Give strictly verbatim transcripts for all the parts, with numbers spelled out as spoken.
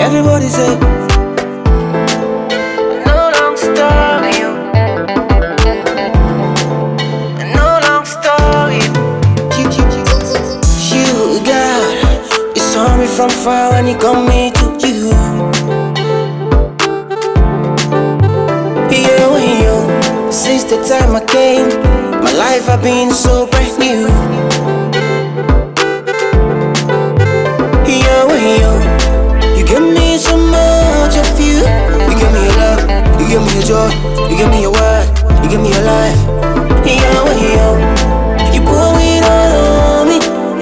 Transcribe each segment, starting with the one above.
Everybody say, no long story, you. No long story. You, God, you saw me from far when you come me to you. Yeah, when you, since the time I came, my life has been so brand new. Yeah, when you, you give me so much of you. You give me your love, you give me your joy, you give me your word, you give me your life. Yeah, when you, you pour it all on me.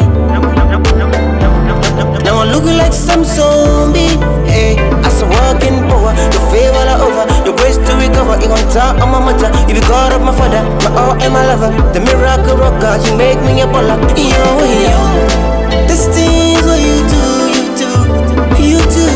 Now I'm looking like some zombie. Hey, as I walk in power, your favor all over, your grace to recover. You gon' talk on my matter. You be God of my father, my all and my lover. The miracle rocker, you make me a baller. Yo, yo, this things what you do, you do, you do.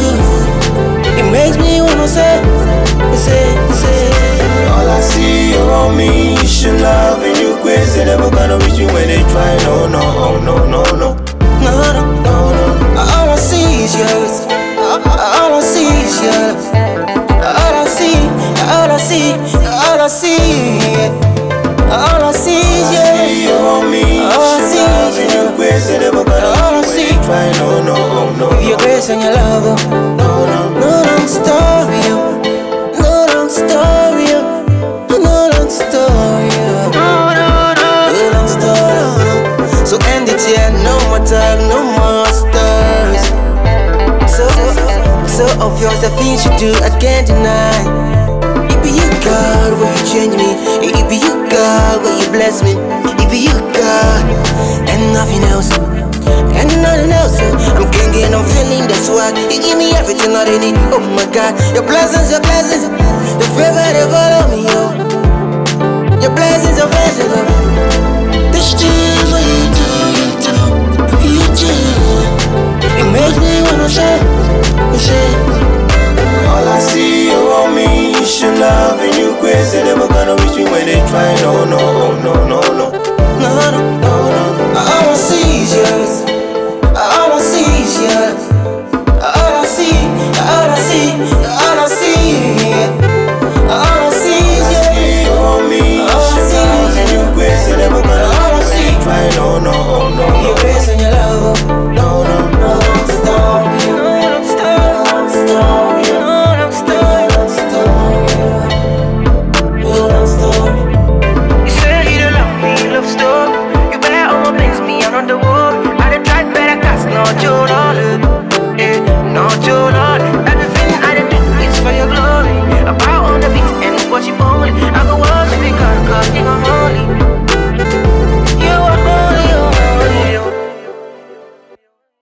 It makes me wanna say, say, say. All I see around me is your love and your grace. They never gonna reach me when they try. No, no, oh, no, no, no. No, no, no, no. All I see is yours. All I see is yours. All I see, all I see, all I see, all I see is yours. All I see around me All I is see your love is and your yours. grace. They never gonna All I reach me see. when they try. No, no, oh, no, Your no. grace and your love, oh. No, no. No long story, oh. No long story, oh. No long story, oh. No long story, oh. So end it here, no more time, no more stories. So, so obvious the things you do, I can't deny. It be you, God, where you change me. It be you, God, where you bless me. It be you, God, and nothing else. And nothing else. I'm ganging, I'm feeling the swag. You give me everything I need. Oh my God, your blessings, your blessings, your favor, they follow me, yo. Your blessings, your blessings, yo. This thing what you do, you do, you do. It makes me wanna say, say. All I see around me is your love and your grace. They never gonna reach me when they try. No, no, oh, no, no, no. No, no, no, no. All I see is yours. All I see is yours. All I see, all I see, all I see, all I see is yours. Around me All I is your love see and is your grace. They never gonna All I reach me when they see. try. No, no, oh, no, your no. grace and your love. Oh. No, no. No long story, no long story, no long story, no long story, no long story. You say you don't love me, love story. You better all things me, I'm on the wall. I done tried better, cast no joke.